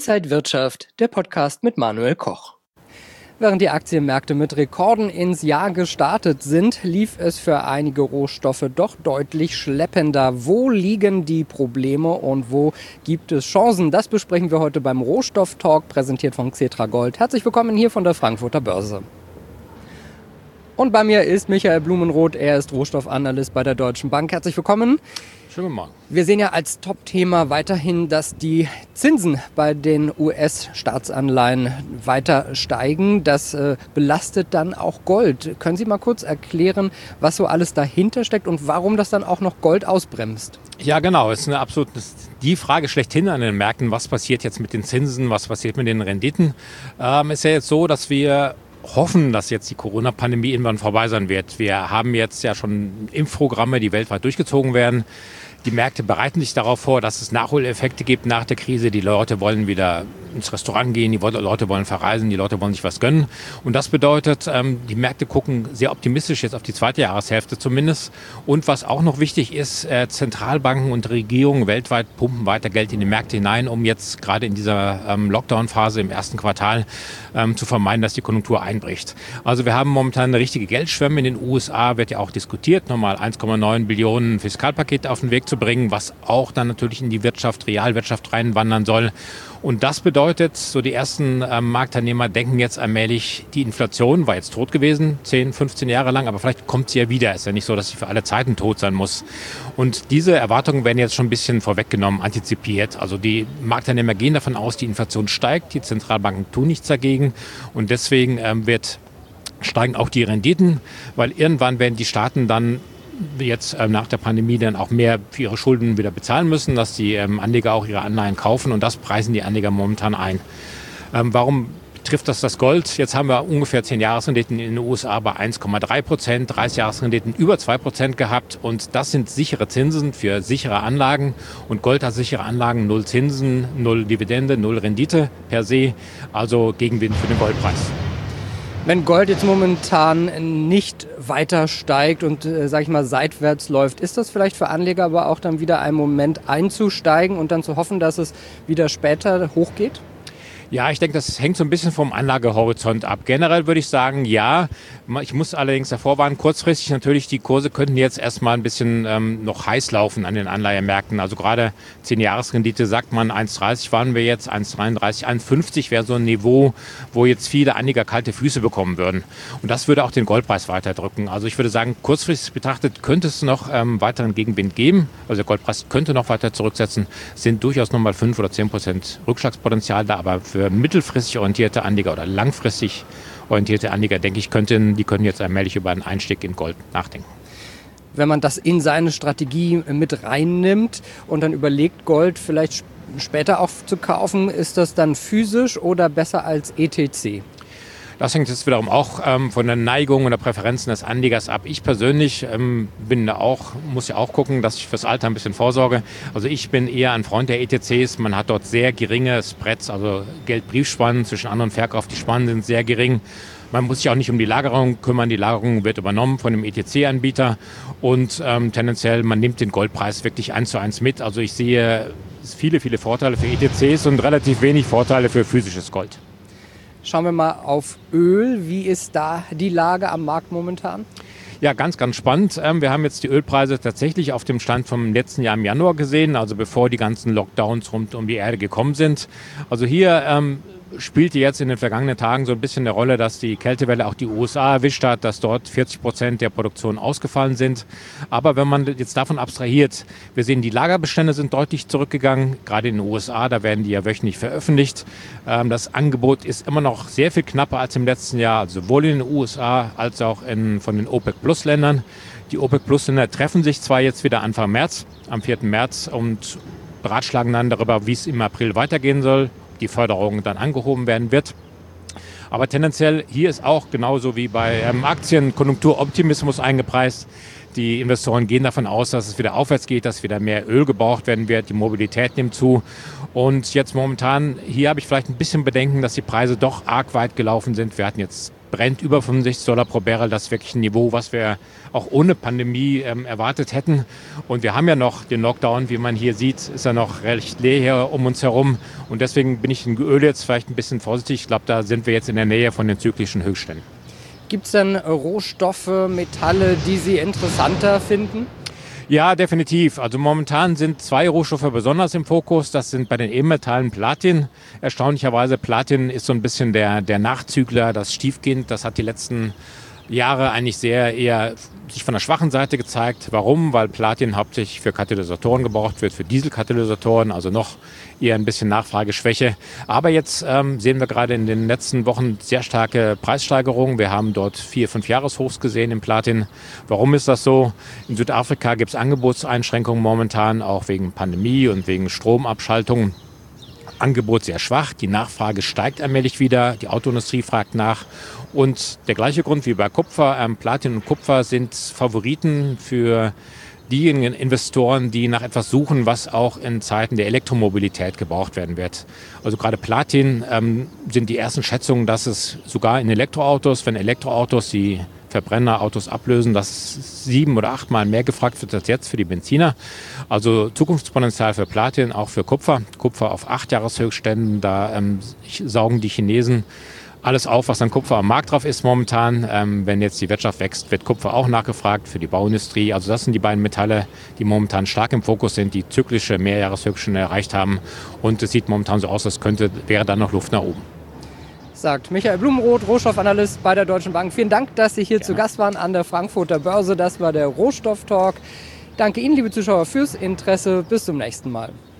Inside Wirtschaft, der Podcast mit Manuel Koch. Während die Aktienmärkte mit Rekorden ins Jahr gestartet sind, lief es für einige Rohstoffe doch deutlich schleppender. Wo liegen die Probleme und wo gibt es Chancen? Das besprechen wir heute beim Rohstoff-Talk, präsentiert von Xetra Gold. Herzlich willkommen hier von der Frankfurter Börse. Und bei mir ist Michael Blumenroth, er ist Rohstoffanalyst bei der Deutschen Bank. Herzlich willkommen. Schönen guten Morgen. Wir sehen ja als Top-Thema weiterhin, dass die Zinsen bei den US-Staatsanleihen weiter steigen. Das belastet dann auch Gold. Können Sie mal kurz erklären, was so alles dahinter steckt und warum das dann auch noch Gold ausbremst? Ja, genau. Es ist die Frage schlechthin an den Märkten. Was passiert jetzt mit den Zinsen? Was passiert mit den Renditen? Ist ja jetzt so, dass wir hoffen, dass jetzt die Corona-Pandemie irgendwann vorbei sein wird. Wir haben jetzt ja schon Impfprogramme, die weltweit durchgezogen werden. Die Märkte bereiten sich darauf vor, dass es Nachholeffekte gibt nach der Krise. Die Leute wollen wieder ins Restaurant gehen, die Leute wollen verreisen, die Leute wollen sich was gönnen. Und das bedeutet, die Märkte gucken sehr optimistisch jetzt auf die zweite Jahreshälfte zumindest. Und was auch noch wichtig ist, Zentralbanken und Regierungen weltweit pumpen weiter Geld in die Märkte hinein, um jetzt gerade in dieser Lockdown-Phase im ersten Quartal zu vermeiden, dass die Konjunktur einbricht. Also wir haben momentan eine richtige Geldschwemme. In den USA wird ja auch diskutiert, nochmal 1,9 Billionen Fiskalpaket auf den Weg zu bringen, was auch dann natürlich in die Wirtschaft, Realwirtschaft reinwandern soll. Und das bedeutet, so die ersten Marktteilnehmer denken jetzt allmählich, die Inflation war jetzt tot gewesen, 10, 15 Jahre lang, aber vielleicht kommt sie ja wieder. Es ist ja nicht so, dass sie für alle Zeiten tot sein muss. Und diese Erwartungen werden jetzt schon ein bisschen vorweggenommen, antizipiert. Also die Marktteilnehmer gehen davon aus, die Inflation steigt, die Zentralbanken tun nichts dagegen. Und deswegen steigen auch die Renditen, weil irgendwann werden die Staaten dann jetzt nach der Pandemie dann auch mehr für ihre Schulden wieder bezahlen müssen, dass die Anleger auch ihre Anleihen kaufen, und das preisen die Anleger momentan ein. Warum trifft das Gold? Jetzt haben wir ungefähr 10-Jahres-Renditen in den USA bei 1,3%, 30-Jahres-Renditen über 2% gehabt, und das sind sichere Zinsen für sichere Anlagen, und Gold hat sichere Anlagen, 0 Zinsen, 0 Dividende, 0 Rendite per se, also Gegenwind für den Goldpreis. Wenn Gold jetzt momentan nicht weiter steigt und, seitwärts läuft, ist das vielleicht für Anleger aber auch dann wieder ein Moment einzusteigen und dann zu hoffen, dass es wieder später hochgeht? Ja, ich denke, das hängt so ein bisschen vom Anlagehorizont ab. Generell würde ich sagen, ja. Ich muss allerdings davor warnen, kurzfristig natürlich, die Kurse könnten jetzt erstmal ein bisschen noch heiß laufen an den Anleihemärkten. Also gerade 10-Jahres-Rendite sagt man, 1,30 waren wir jetzt, 1,33, 1,50 wäre so ein Niveau, wo jetzt viele Anleger kalte Füße bekommen würden. Und das würde auch den Goldpreis weiterdrücken. Also ich würde sagen, kurzfristig betrachtet könnte es noch weiteren Gegenwind geben. Also der Goldpreis könnte noch weiter zurücksetzen. Es sind durchaus nochmal 5 oder 10% Rückschlagspotenzial da, aber für mittelfristig orientierte Anleger oder langfristig orientierte Anleger, denke ich, die können jetzt allmählich über einen Einstieg in Gold nachdenken. Wenn man das in seine Strategie mit reinnimmt und dann überlegt, Gold vielleicht später auch zu kaufen, ist das dann physisch oder besser als ETC? Das hängt jetzt wiederum auch von der Neigung oder Präferenzen des Anlegers ab. Ich persönlich muss ja auch gucken, dass ich fürs Alter ein bisschen vorsorge. Also ich bin eher ein Freund der ETCs. Man hat dort sehr geringe Spreads, also Geld-Briefspannen zwischen An- und Verkauf. Die Spannen sind sehr gering. Man muss sich auch nicht um die Lagerung kümmern. Die Lagerung wird übernommen von dem ETC-Anbieter. Und tendenziell, man nimmt den Goldpreis wirklich 1:1 mit. Also ich sehe viele, viele Vorteile für ETCs und relativ wenig Vorteile für physisches Gold. Schauen wir mal auf Öl. Wie ist da die Lage am Markt momentan? Ja, ganz, ganz spannend. Wir haben jetzt die Ölpreise tatsächlich auf dem Stand vom letzten Jahr im Januar gesehen, also bevor die ganzen Lockdowns rund um die Erde gekommen sind. Also hier spielte jetzt in den vergangenen Tagen so ein bisschen eine Rolle, dass die Kältewelle auch die USA erwischt hat, dass dort 40% der Produktion ausgefallen sind. Aber wenn man jetzt davon abstrahiert, wir sehen, die Lagerbestände sind deutlich zurückgegangen, gerade in den USA, da werden die ja wöchentlich veröffentlicht. Das Angebot ist immer noch sehr viel knapper als im letzten Jahr, also sowohl in den USA als auch von den OPEC-Plus-Ländern. Die OPEC-Plus-Länder treffen sich zwar jetzt wieder Anfang März, am 4. März, und beratschlagen dann darüber, wie es im April weitergehen soll, die Förderung dann angehoben werden wird. Aber tendenziell hier ist auch genauso wie bei Aktien Konjunkturoptimismus eingepreist. Die Investoren gehen davon aus, dass es wieder aufwärts geht, dass wieder mehr Öl gebraucht werden wird, die Mobilität nimmt zu. Und jetzt momentan, hier habe ich vielleicht ein bisschen Bedenken, dass die Preise doch arg weit gelaufen sind. Wir hatten jetzt brennt, über $65 pro Barrel. Das ist wirklich ein Niveau, was wir auch ohne Pandemie erwartet hätten. Und wir haben ja noch den Lockdown, wie man hier sieht, ist ja noch recht leer hier um uns herum. Und deswegen bin ich in Öl jetzt vielleicht ein bisschen vorsichtig. Ich glaube, da sind wir jetzt in der Nähe von den zyklischen Höchstständen. Gibt es denn Rohstoffe, Metalle, die Sie interessanter finden? Ja, definitiv. Also momentan sind 2 Rohstoffe besonders im Fokus. Das sind bei den Edelmetallen Platin. Erstaunlicherweise, Platin ist so ein bisschen der Nachzügler, das Stiefkind. Das hat die letzten Jahre eigentlich sehr eher sich von der schwachen Seite gezeigt. Warum? Weil Platin hauptsächlich für Katalysatoren gebraucht wird, für Dieselkatalysatoren, also noch eher ein bisschen Nachfrageschwäche. Aber jetzt sehen wir gerade in den letzten Wochen sehr starke Preissteigerungen. Wir haben dort 4-5 Jahreshochs gesehen im Platin. Warum ist das so? In Südafrika gibt es Angebotseinschränkungen momentan, auch wegen Pandemie und wegen Stromabschaltungen. Angebot sehr schwach, die Nachfrage steigt allmählich wieder, die Autoindustrie fragt nach. Und der gleiche Grund wie bei Kupfer, Platin und Kupfer sind Favoriten für diejenigen Investoren, die nach etwas suchen, was auch in Zeiten der Elektromobilität gebraucht werden wird. Also gerade Platin sind die ersten Schätzungen, dass es sogar in Elektroautos, wenn Elektroautos die Verbrennerautos ablösen, dass 7- oder 8-mal mehr gefragt wird als jetzt für die Benziner. Also Zukunftspotenzial für Platin, auch für Kupfer. Kupfer auf 8-Jahreshöchstständen, da saugen die Chinesen alles auf, was an Kupfer am Markt drauf ist momentan. Wenn jetzt die Wirtschaft wächst, wird Kupfer auch nachgefragt für die Bauindustrie. Also das sind die beiden Metalle, die momentan stark im Fokus sind, die zyklische Mehrjahreshöchststände erreicht haben. Und es sieht momentan so aus, als wäre da noch Luft nach oben. Sagt Michael Blumenroth, Rohstoffanalyst bei der Deutschen Bank. Vielen Dank, dass Sie hier zu Gast waren an der Frankfurter Börse. Das war der Rohstofftalk. Danke Ihnen, liebe Zuschauer, fürs Interesse. Bis zum nächsten Mal.